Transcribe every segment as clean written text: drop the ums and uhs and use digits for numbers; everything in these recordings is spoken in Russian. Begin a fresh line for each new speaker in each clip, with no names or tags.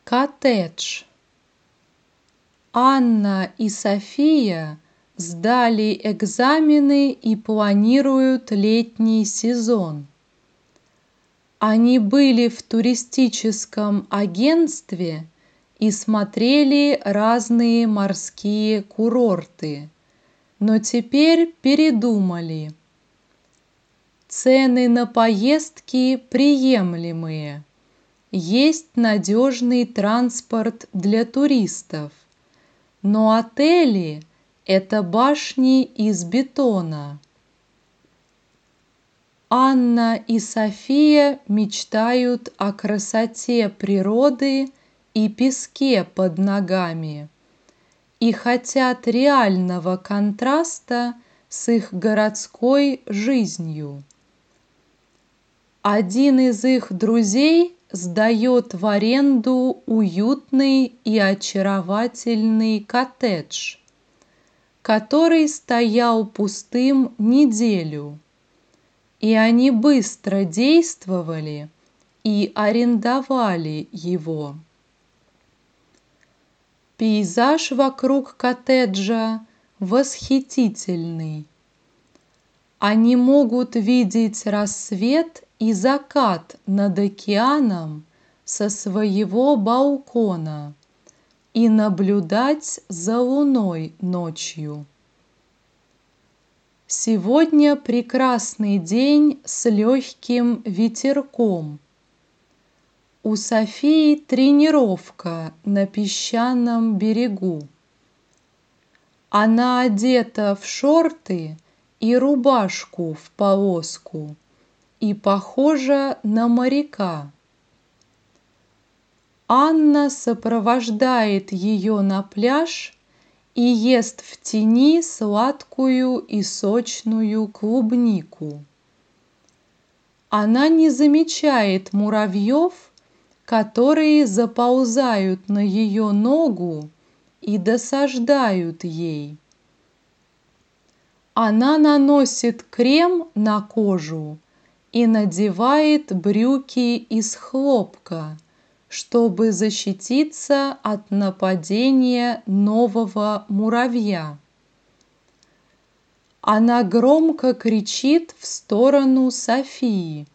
Коттедж. Анна и София сдали экзамены и планируют летний сезон. Они были в туристическом агентстве и смотрели разные морские курорты, но теперь передумали. Цены на поездки приемлемые. Есть надежный транспорт для туристов, но отели – это башни из бетона. Анна и София мечтают о красоте природы и песке под ногами и хотят реального контраста с их городской жизнью. Один из их друзей сдает в аренду уютный и очаровательный коттедж, который стоял пустым неделю, и они быстро действовали и арендовали его. Пейзаж вокруг коттеджа восхитительный. Они могут видеть рассвет и закат над океаном со своего балкона и наблюдать за луной ночью. Сегодня прекрасный день с легким ветерком. У Софии тренировка на песчаном берегу. Она одета в шорты и рубашку в полоску и похожа на моряка. Анна сопровождает ее на пляж и ест в тени сладкую и сочную клубнику. Она не замечает муравьев, которые заползают на ее ногу и досаждают ей. Она наносит крем на кожу и надевает брюки из хлопка, чтобы защититься от нападения нового муравья. Она громко кричит в сторону Софии: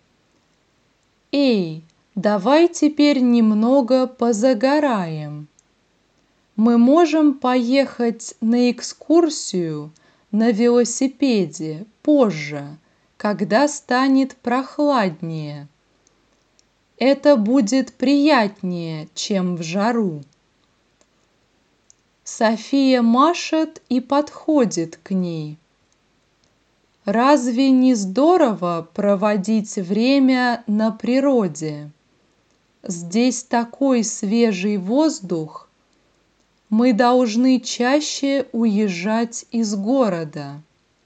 «Эй, давай теперь немного позагораем. Мы можем поехать на экскурсию на велосипеде позже, когда станет прохладнее. Это будет приятнее, чем в жару». София машет и подходит к ней. Разве не здорово проводить время на природе? Здесь такой свежий воздух. Мы должны чаще уезжать из города.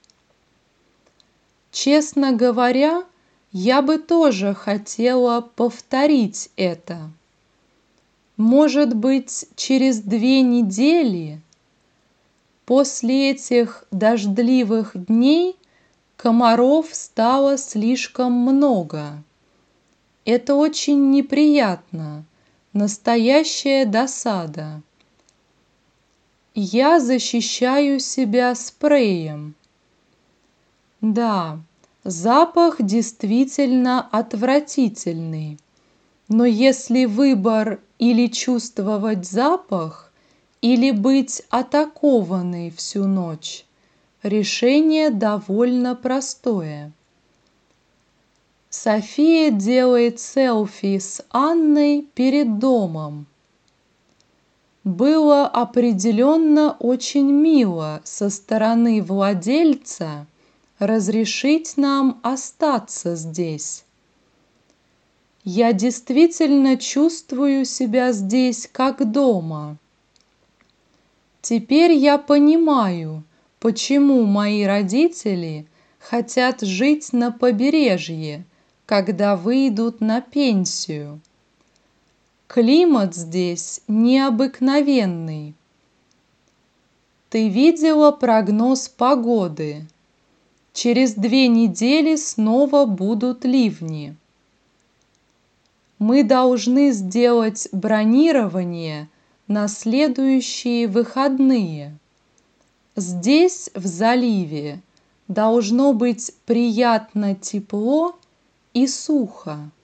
Честно говоря, я бы тоже хотела повторить это. Может быть, через 2 недели? После этих дождливых дней комаров стало слишком много. Это очень неприятно, настоящая досада. Я защищаю себя спреем. Да, запах действительно отвратительный, но если выбор или чувствовать запах, или быть атакованной всю ночь, решение довольно простое. София делает селфи с Анной перед домом. Было определенно очень мило со стороны владельца разрешить нам остаться здесь. Я действительно чувствую себя здесь как дома. Теперь я понимаю, почему мои родители хотят жить на побережье, когда выйдут на пенсию. Климат здесь необыкновенный. Ты видела прогноз погоды? Через 2 недели снова будут ливни. Мы должны сделать бронирование на следующие выходные. Здесь, в заливе, должно быть приятно тепло и сухо.